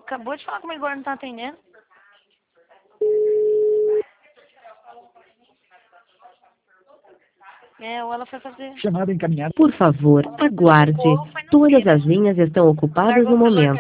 acabou de falar comigo, agora não tá atendendo. Ou ela foi fazer... Chamada encaminhada. Por favor, aguarde. Todas as linhas estão ocupadas no momento.